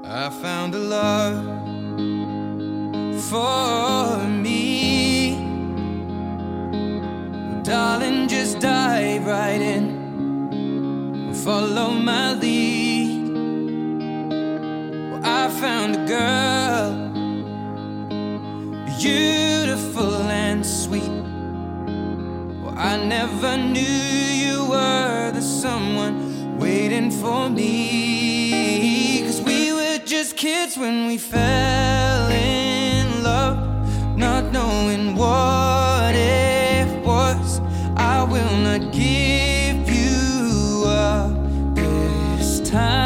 I found a love for me. Well, darling, just dive right in and follow my lead. Well, I found a girl, beautiful and sweet. Well, I never knew you were the someone waiting for me. 'Cause we were just kids when we fell in love, not knowing what it was. I will not give you up this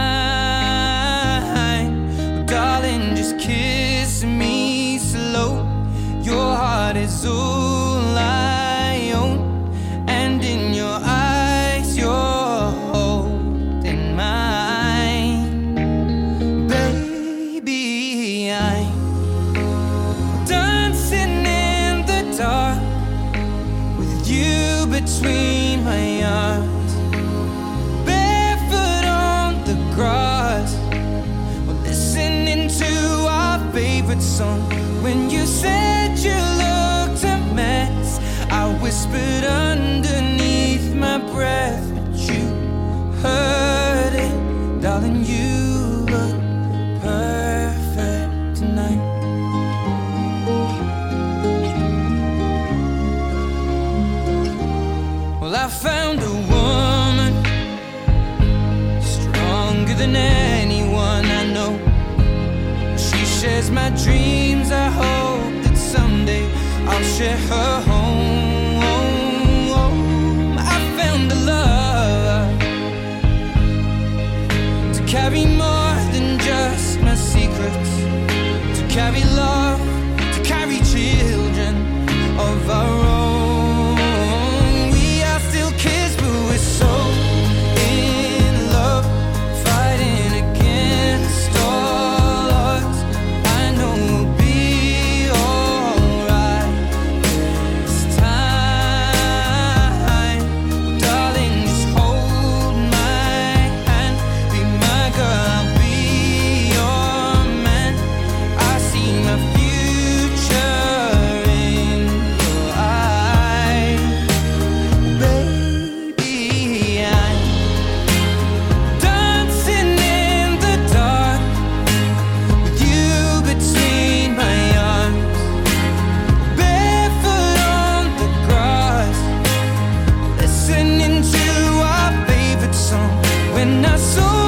time. Darling, just kiss me slow. Your heart is all I own, and in your eyes you're holding mine. Baby, I'm dancing in the dark with you between my arms, barefoot on the grass. We're listening to our favorite song. When you said you looked a mess, I whispered underneath my breath, but you heard it. Darling, you look perfect tonight. Well, I found a woman stronger than anyone I know. She shares my dreams. I hope that someday I'll share her home. I found a love to carry more than just my secrets, to carry love, to carry children of our own. We are still kids, but we're so in love, fighting against all odds. I know we'll be alright this time. Darling, just hold my hand, be my girl, I'll be your man. I see my future in your eyes. Baby, I'm dancing in the dark with you between my arms, barefoot on the grass, listening to our favorite song. When I saw